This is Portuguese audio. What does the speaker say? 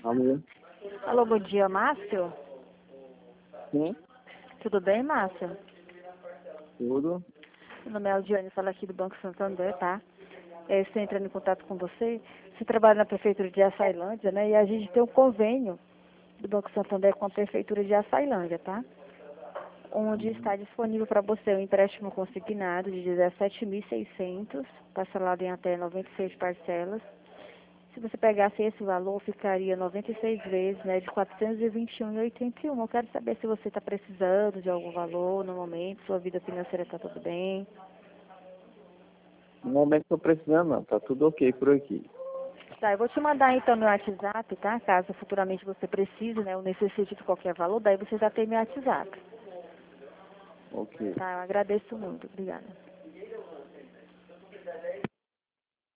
Alô? Alô, bom dia, Márcio? Sim, Tudo bem, Márcio? tudo. Meu nome é Aldiane, falo aqui do Banco Santander, tá? Estou entrando em contato com você. Você trabalha na Prefeitura de Açailândia, né? E a gente tem um convênio do Banco Santander com a Prefeitura de Açailândia, tá? Onde está disponível para você um empréstimo consignado de 17.600, parcelado em até 96 parcelas. Se você pegasse esse valor, ficaria 96 vezes, né, de 421,81. Eu quero saber se você está precisando de algum valor no momento, sua vida financeira está tudo bem. No momento estou precisando, não. Tá tudo ok por aqui. Tá, eu vou te mandar então meu WhatsApp, tá? Caso futuramente você precise, né, ou necessite de qualquer valor, daí você já tem meu WhatsApp. Ok. Tá, eu agradeço muito. Obrigada.